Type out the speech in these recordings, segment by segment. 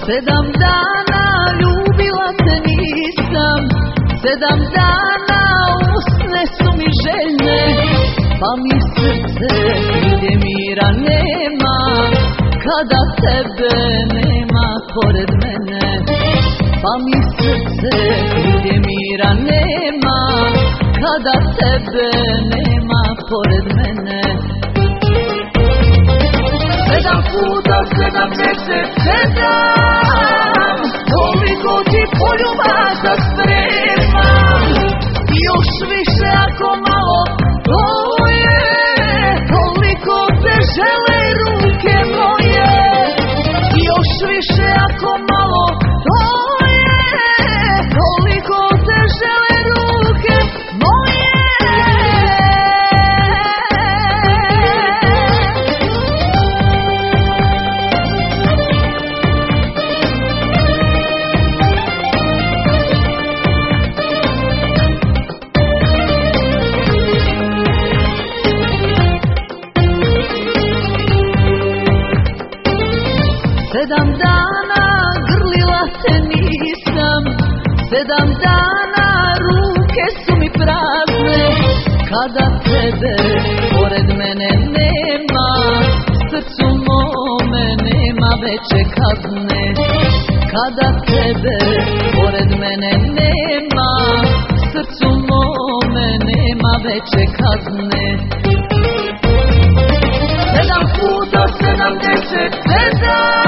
7 dana ljubila te nisam, 7 dana usne su mi željne, pa mi srce gdje mira nema, kada tebe nema pored mene. Pa mi srce gdje mira nema, kada tebe nema pored mene. 7 puta 77, toliko ti poljubaca spremam, i još više ako malo to je, toliko te žele ruke moje, i još više ako malo to je, toliko te žele ruke moje. 7 dana grlila te nisam, 7 dana ruke su mi prazne, kada tebe pored mene nema, srcu mome nema veće kazne. Kada tebe pored mene nema, srcu mome nema veće kazne. 7 puta 77,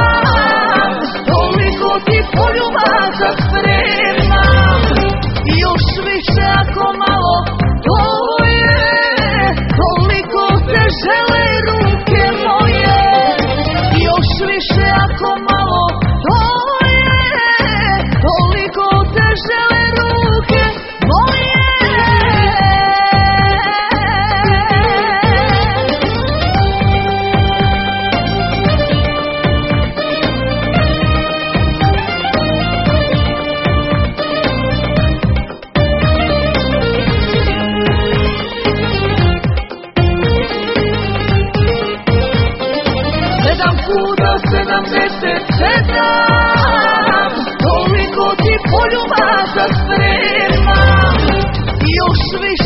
toliko ti poljubaca spremam, i još više ako malo to je, toliko te žele ruke moje, i još više ako malo to je, toliko te žele ruke moje. 7 puta 77, toliko ti poljubaca spremam, i još više